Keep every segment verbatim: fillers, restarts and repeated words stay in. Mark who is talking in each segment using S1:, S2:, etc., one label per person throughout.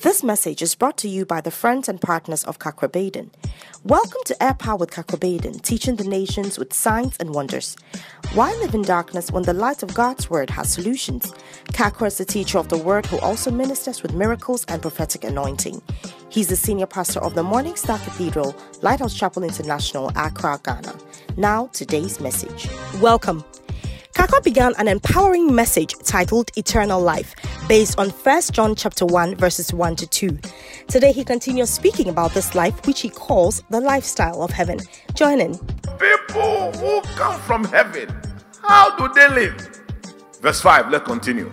S1: This message is brought to you by the friends and partners of Kakra Baden. Welcome to Air Power with Kakra Baden, teaching the nations with signs and wonders. Why live in darkness when the light of God's word has solutions? Kakra is the teacher of the word who also ministers with miracles and prophetic anointing. He's the senior pastor of the Morning Star Cathedral, Lighthouse Chapel International, Accra, Ghana. Now, today's message. Welcome. Kakra began an empowering message titled Eternal Life, based on First John chapter one, verses one to two. Today he continues speaking about this life, which he calls the lifestyle of heaven. Join in.
S2: People who come from heaven, how do they live? Verse five, let's continue.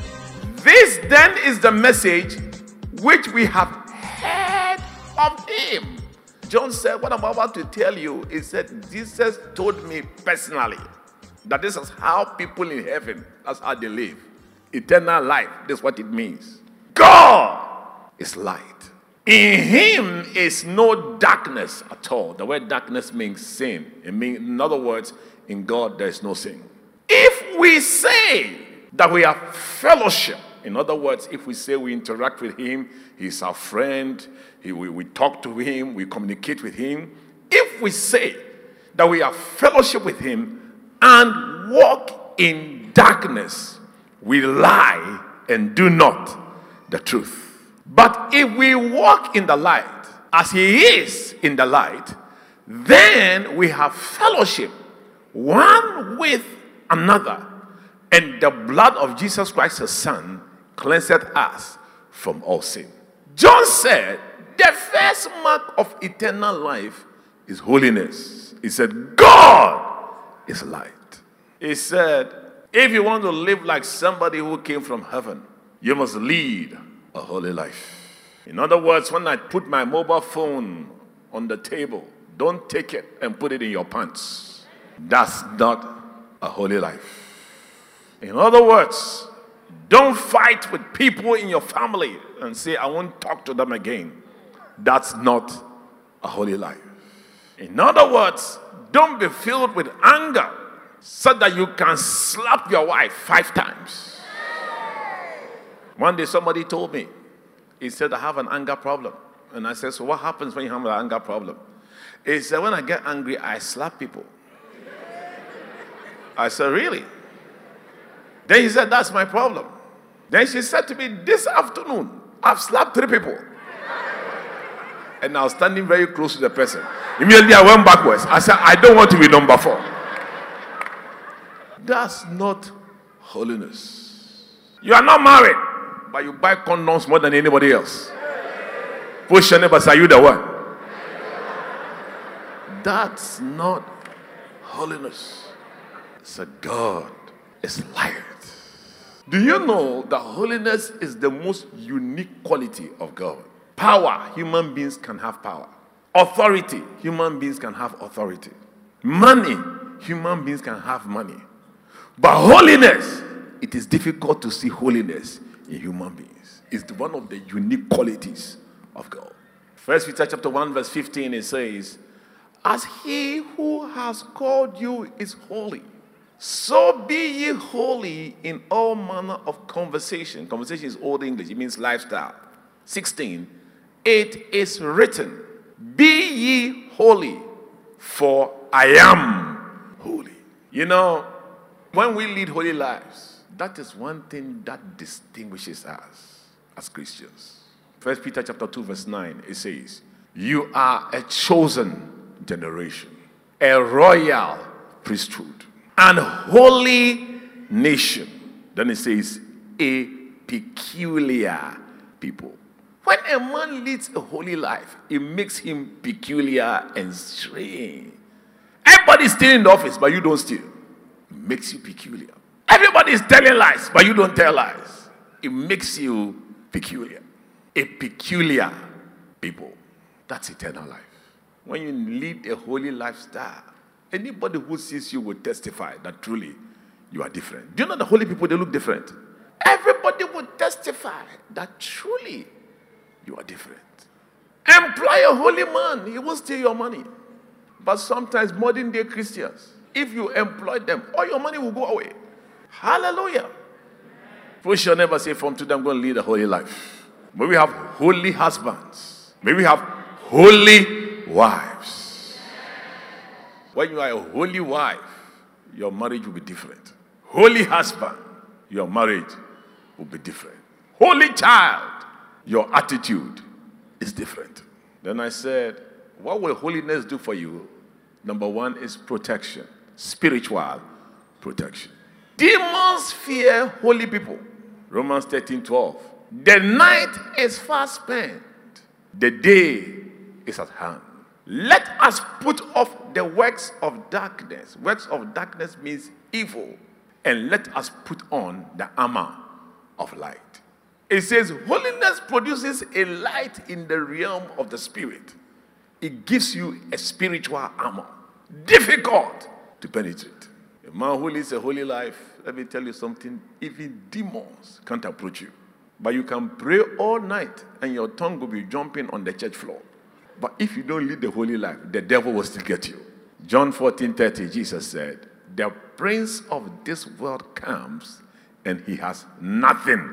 S2: This then is the message which we have heard of him. John said, what I'm about to tell you is that Jesus told me personally that this is how people in heaven, that's how they live. Eternal life, that's what it means. God is light. In him is no darkness at all. The word darkness means sin. It means, in other words, in God there is no sin. If we say that we have fellowship, in other words, if we say we interact with him, he's our friend, he, we, we talk to him, we communicate with him. If we say that we have fellowship with him and walk in darkness, we lie and do not the truth. But if we walk in the light, as he is in the light, then we have fellowship one with another, and the blood of Jesus Christ, his Son, cleanseth us from all sin. John said, the first mark of eternal life is holiness. He said, God is light. He said, if you want to live like somebody who came from heaven, you must lead a holy life. In other words, when I put my mobile phone on the table, don't take it and put it in your pants. That's not a holy life. In other words, don't fight with people in your family and say, I won't talk to them again. That's not a holy life. In other words, don't be filled with anger so that you can slap your wife five times. One day somebody told me, he said, I have an anger problem. And I said, so what happens when you have an anger problem? He said, when I get angry, I slap people. I said, really? Then he said, that's my problem. Then she said to me, this afternoon, I've slapped three people. And I was standing very close to the person. Immediately I went backwards. I said, I don't want to be number four. That's not holiness. You are not married, but you buy condoms more than anybody else. Push your neighbor, are you the one? That's not holiness. So God is light. Do you know that holiness is the most unique quality of God? Power, human beings can have power. Authority, human beings can have authority. Money, human beings can have money. But holiness, it is difficult to see holiness in human beings. It's one of the unique qualities of God. First Peter chapter one, verse fifteen, it says, as he who has called you is holy, so be ye holy in all manner of conversation. Conversation is Old English. It means lifestyle. sixteen, it is written, be ye holy, for I am holy. You know, when we lead holy lives, that is one thing that distinguishes us as Christians. First Peter chapter two, verse nine, it says, you are a chosen generation, a royal priesthood, and holy nation. Then it says, a peculiar people. When a man leads a holy life, it makes him peculiar and strange. Everybody's still in the office, but you don't steal. It makes you peculiar. Everybody is telling lies, but you don't tell lies. It makes you peculiar. A peculiar people. That's eternal life. When you lead a holy lifestyle, anybody who sees you will testify that truly you are different. Do you know the holy people, they look different? Everybody will testify that truly you are different. Employ a holy man, he will steal your money. But sometimes modern day Christians, if you employ them, all your money will go away. Hallelujah. Push your neighbor, say, from today I'm going to lead a holy life. May we have holy husbands. May we have holy wives. When you are a holy wife, your marriage will be different. Holy husband, your marriage will be different. Holy child, your attitude is different. Then I said, what will holiness do for you? Number one is protection, spiritual protection. Demons fear holy people. Romans thirteen twelve. The night is fast spent. The day is at hand. Let us put off the works of darkness. Works of darkness means evil. And let us put on the armor of light. It says holiness produces a light in the realm of the spirit. It gives you a spiritual armor. Difficult to penetrate. A man who lives a holy life, let me tell you something, even demons can't approach you. But you can pray all night and your tongue will be jumping on the church floor. But if you don't lead the holy life, the devil will still get you. John fourteen thirty, Jesus said, the prince of this world comes and he has nothing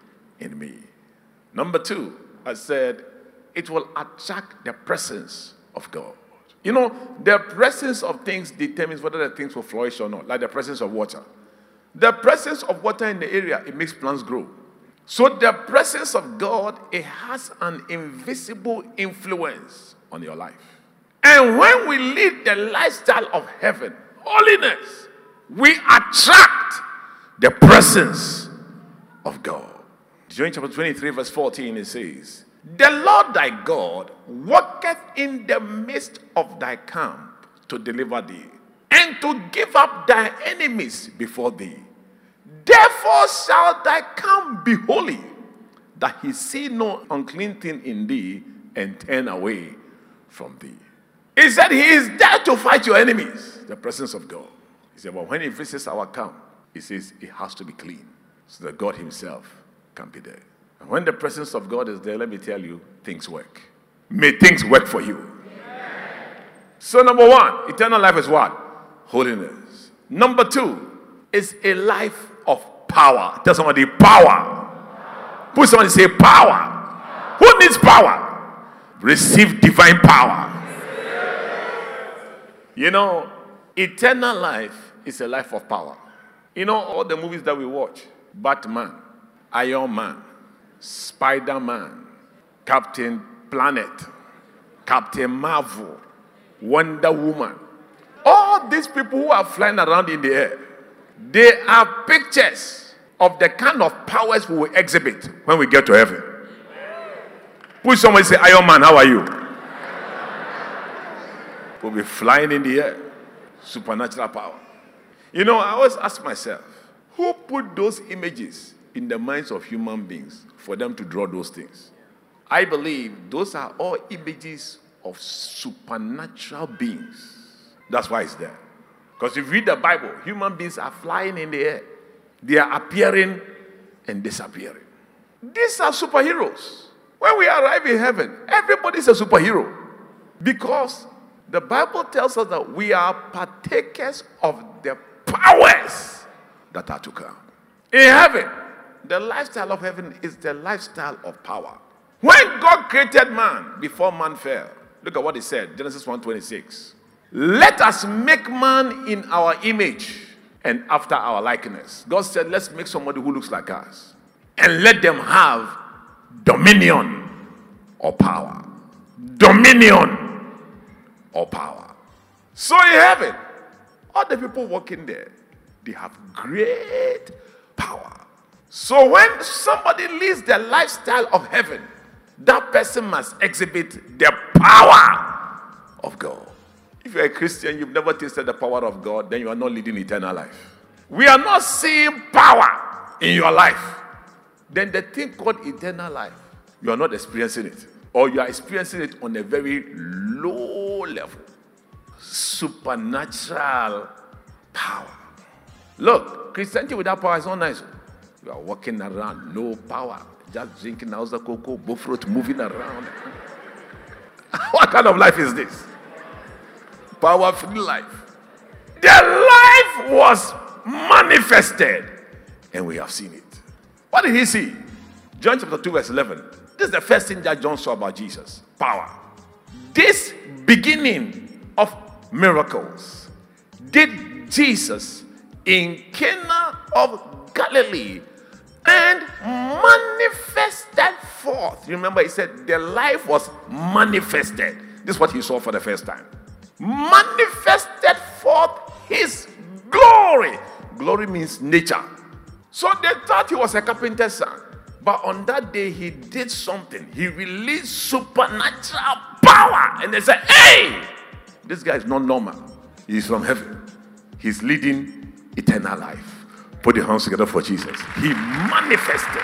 S2: in me. Number two, I said, it will attract the presence of God. You know, the presence of things determines whether the things will flourish or not, like the presence of water. The presence of water in the area, it makes plants grow. So the presence of God, it has an invisible influence on your life. And when we lead the lifestyle of heaven, holiness, we attract the presence of God. John chapter twenty-three, verse fourteen, it says, the Lord thy God walketh in the midst of thy camp to deliver thee, and to give up thy enemies before thee. Therefore shall thy camp be holy, that he see no unclean thing in thee, and turn away from thee. He said he is there to fight your enemies, the presence of God. He said, but when he visits our camp, he says it has to be clean, so that God himself can be there. And when the presence of God is there, let me tell you, things work. May things work for you. Amen. So number one, eternal life is what? Holiness. Number two is a life of power. Tell somebody, power. Put somebody, say power. Power. Who needs power? Receive divine power. You know, eternal life is a life of power. You know, all the movies that we watch, Batman, Iron Man, Spider-Man, Captain Planet, Captain Marvel, Wonder Woman, all these people who are flying around in the air, they are pictures of the kind of powers we will exhibit when we get to heaven. Push somebody, say, Iron Man, how are you? We'll be flying in the air. Supernatural power. You know, I always ask myself, who put those images in the minds of human beings for them to draw those things? I believe those are all images of supernatural beings. That's why it's there. Because if you read the Bible, human beings are flying in the air. They are appearing and disappearing. These are superheroes. When we arrive in heaven, everybody's a superhero. Because the Bible tells us that we are partakers of the powers that are to come. In heaven, the lifestyle of heaven is the lifestyle of power. When God created man, before man fell, look at what he said, Genesis one twenty-six. Let us make man in our image and after our likeness. God said, let's make somebody who looks like us. And let them have dominion or power. Dominion or power. So in heaven, all the people working there, they have great power. So when somebody lives the lifestyle of heaven, that person must exhibit the power of God. If you're a Christian, you've never tasted the power of God, then you are not leading eternal life. We are not seeing power in your life. Then the thing called eternal life, you are not experiencing it. Or you are experiencing it on a very low level. Supernatural power. Look, Christianity without power is not nice. You are walking around, no power. Just drinking house of cocoa, buffalo, moving around. What kind of life is this? Power-free life. The life was manifested, and we have seen it. What did he see? John chapter two, verse eleven. This is the first thing that John saw about Jesus. Power. This beginning of miracles did Jesus in Cana of Galilee and manifested forth. You remember he said the life was manifested. This is what he saw for the first time. Manifested forth his glory. Glory means nature. So they thought he was a carpenter's son. But on that day, he did something. He released supernatural power. And they said, hey, this guy is not normal. He's from heaven. He's leading eternal life. Put your hands together for Jesus. He manifested.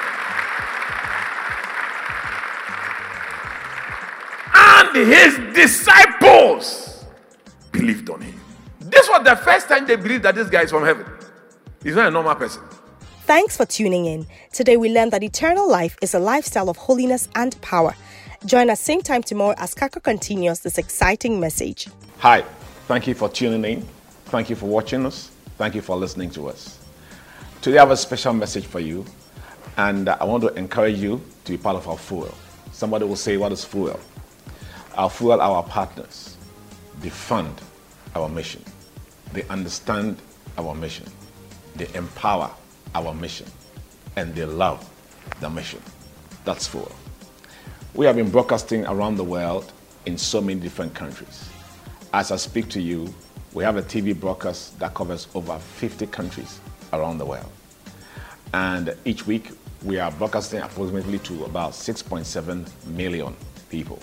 S2: And his disciples believed on him. This was the first time they believed that this guy is from heaven. He's not a normal person.
S1: Thanks for tuning in. Today we learned that eternal life is a lifestyle of holiness and power. Join us same time tomorrow as Kaka continues this exciting message.
S3: Hi, thank you for tuning in. Thank you for watching us. Thank you for listening to us. Today I have a special message for you, and I want to encourage you to be part of our fuel. Somebody will say, what is fuel? Our fuel are our partners. They fund our mission. They understand our mission. They empower our mission, and they love the mission. That's fuel. We have been broadcasting around the world in so many different countries. As I speak to you, we have a T V broadcast that covers over fifty countries around the world. And each week, we are broadcasting approximately to about six point seven million people.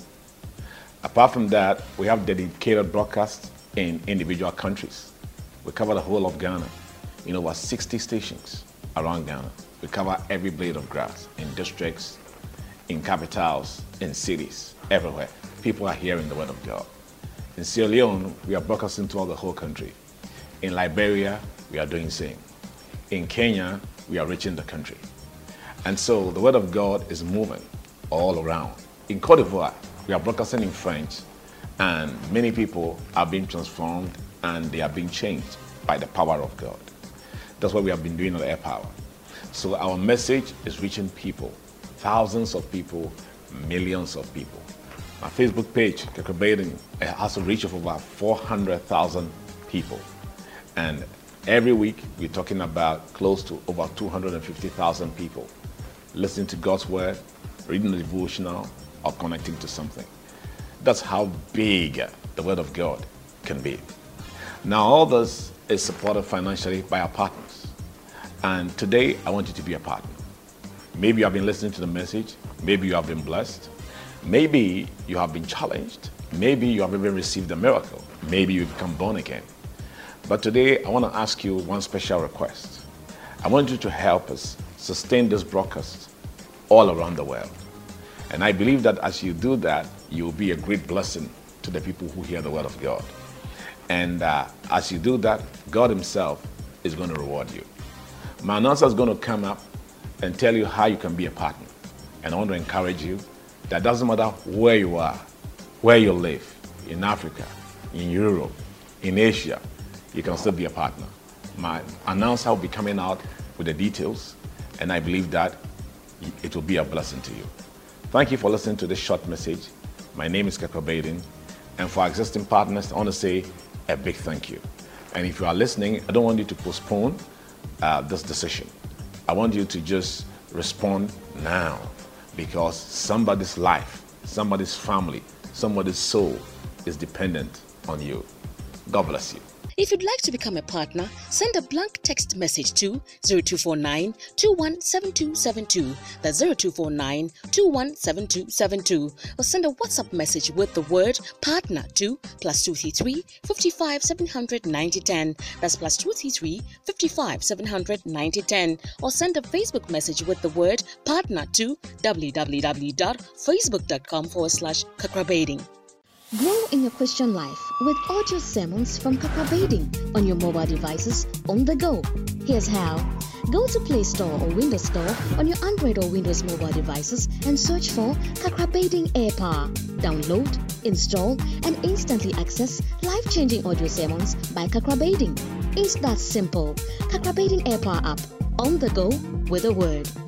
S3: Apart from that, we have dedicated broadcasts in individual countries. We cover the whole of Ghana in over sixty stations around Ghana. We cover every blade of grass in districts, in capitals, in cities, everywhere. People are hearing the word of God. In Sierra Leone, we are broadcasting throughout the whole country. In Liberia, we are doing the same. In Kenya, we are reaching the country. And so the word of God is moving all around. In Cote d'Ivoire, we are broadcasting in French, and many people are being transformed and they are being changed by the power of God. That's what we have been doing on Air Power. So our message is reaching people, thousands of people, millions of people. My Facebook page, Kaka Baden, has a reach of over four hundred thousand people. And every week, we're talking about close to over two hundred fifty thousand people listening to God's word, reading the devotional, or connecting to something. That's how big the word of God can be. Now, all this is supported financially by our partners. And today, I want you to be a partner. Maybe you have been listening to the message. Maybe you have been blessed. Maybe you have been challenged. Maybe you have even received a miracle. Maybe you've become born again. But today, I want to ask you one special request. I want you to help us sustain this broadcast all around the world. And I believe that as you do that, you will be a great blessing to the people who hear the word of God. And uh, as you do that, God himself is going to reward you. My announcer is going to come up and tell you how you can be a partner. And I want to encourage you that doesn't matter where you are, where you live, in Africa, in Europe, in Asia, you can still be a partner. My announcer will be coming out with the details, and I believe that it will be a blessing to you. Thank you for listening to this short message. My name is Kaka Baden, and for our existing partners, I want to say a big thank you. And if you are listening, I don't want you to postpone uh, this decision. I want you to just respond now, because somebody's life, somebody's family, somebody's soul is dependent on you. God bless you.
S4: If you'd like to become a partner, send a blank text message to zero two four nine, two one seven two seven two. That's zero two four nine, two one seven two seven two. Or send a WhatsApp message with the word partner to plus two three three, five five, seven hundred, ninety ten. That's plus two three three, five five, seven hundred, ninety ten. Or send a Facebook message with the word partner to www.facebook.com forward slash kakrabading.
S5: Grow in your Christian life with audio sermons from Kaka Baden on your mobile devices on the go. Here's how. Go to Play Store or Windows Store on your Android or Windows mobile devices and search for Kaka Baden Air Power. Download, install, and instantly access life-changing audio sermons by Kaka Baden. It's that simple. Kaka Baden Air Power app on the go with a word.